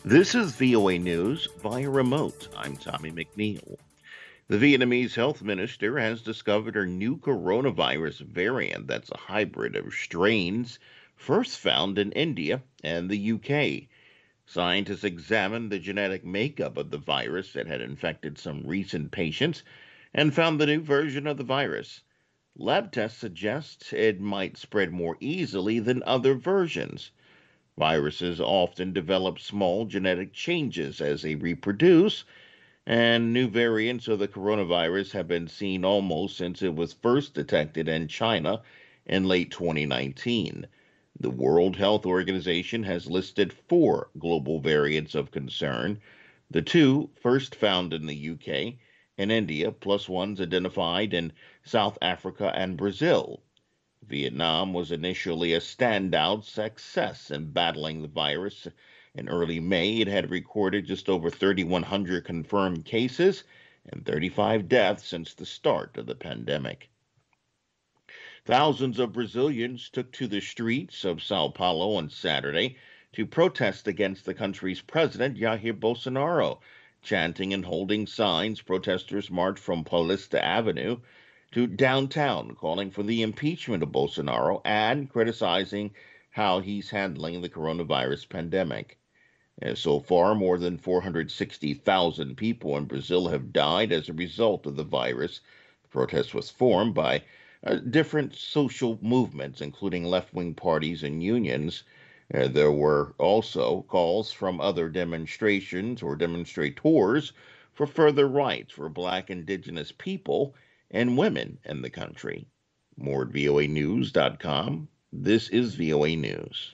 This is VOA News via remote. I'm Tommy McNeil. The Vietnamese health minister has discovered a new coronavirus variant that's a hybrid of strains first found in India and the UK. Scientists examined the genetic makeup of the virus that had infected some recent patients and found the new version of the virus. Lab tests suggest it might spread more easily than other versions. Viruses often develop small genetic changes as they reproduce, and new variants of the coronavirus have been seen almost since it was first detected in China in late 2019. The World Health Organization has listed four global variants of concern, the two first found in the UK and India, plus ones identified in South Africa and Brazil. Vietnam was initially a standout success in battling the virus. In early May, it had recorded just over 3,100 confirmed cases and 35 deaths since the start of the pandemic. Thousands of Brazilians took to the streets of Sao Paulo on Saturday to protest against the country's president, Jair Bolsonaro. Chanting and holding signs, protesters marched from Paulista Avenue to downtown, calling for the impeachment of Bolsonaro and criticizing how he's handling the coronavirus pandemic. So far, more than 460,000 people in Brazil have died as a result of the virus. The protest was formed by different social movements, including left wing parties and unions. There were also calls from other demonstrations or demonstrators for further rights for Black, Indigenous people and women in the country. More at voanews.com. This is VOA News.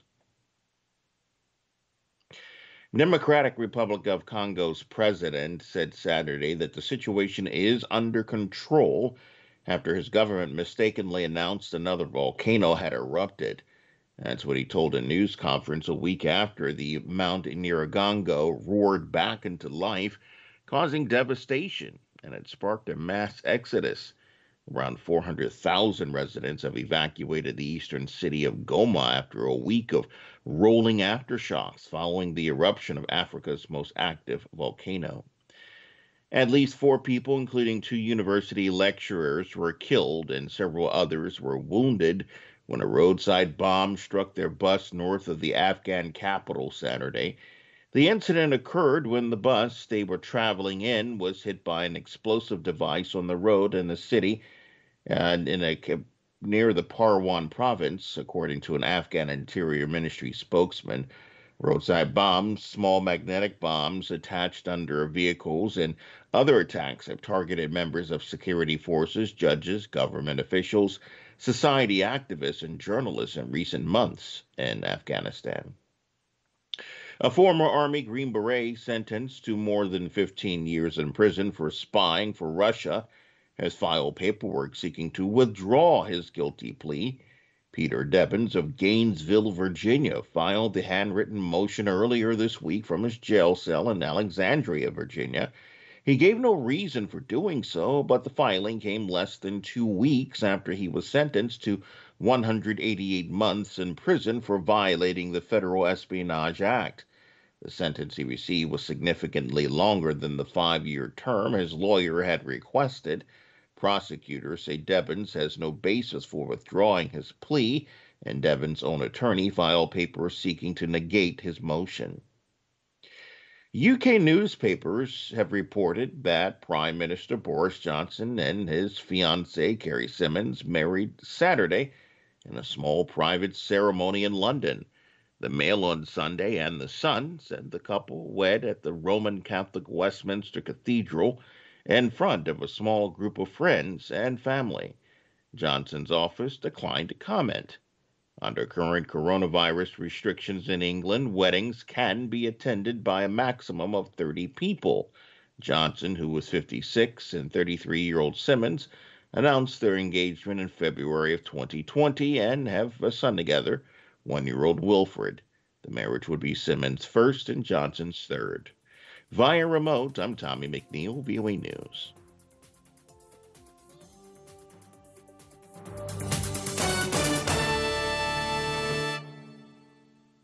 Democratic Republic of Congo's president said Saturday that the situation is under control after his government mistakenly announced another volcano had erupted. That's what he told a news conference a week after the Mount Nyiragongo roared back into life, causing devastation, and it sparked a mass exodus. Around 400,000 residents have evacuated the eastern city of Goma after a week of rolling aftershocks following the eruption of Africa's most active volcano. At least four people, including two university lecturers, were killed and several others were wounded when a roadside bomb struck their bus north of the Afghan capital Saturday. The incident occurred when the bus they were traveling in was hit by an explosive device on the road in the city and near the Parwan province, according to an Afghan Interior Ministry spokesman. Roadside bombs, small magnetic bombs attached under vehicles, and other attacks have targeted members of security forces, judges, government officials, society activists, and journalists in recent months in Afghanistan. A former Army Green Beret sentenced to more than 15 years in prison for spying for Russia has filed paperwork seeking to withdraw his guilty plea. Peter Devins of Gainesville, Virginia, filed the handwritten motion earlier this week from his jail cell in Alexandria, Virginia. He gave no reason for doing so, but the filing came less than 2 weeks after he was sentenced to 188 months in prison for violating the Federal Espionage Act. The sentence he received was significantly longer than the 5-year term his lawyer had requested. Prosecutors say Devins has no basis for withdrawing his plea, and Devins' own attorney filed papers seeking to negate his motion. UK newspapers have reported that Prime Minister Boris Johnson and his fiancée, Carrie Symonds, married Saturday in a small private ceremony in London. The Mail on Sunday and The Sun said the couple wed at the Roman Catholic Westminster Cathedral in front of a small group of friends and family. Johnson's office declined to comment. Under current coronavirus restrictions in England, weddings can be attended by a maximum of 30 people. Johnson, who was 56, and 33-year-old Symonds announced their engagement in February of 2020 and have a son together, 1-year-old Wilfred. The marriage would be Symonds' first and Johnson's third. Via remote, I'm Tommy McNeil, VOA News.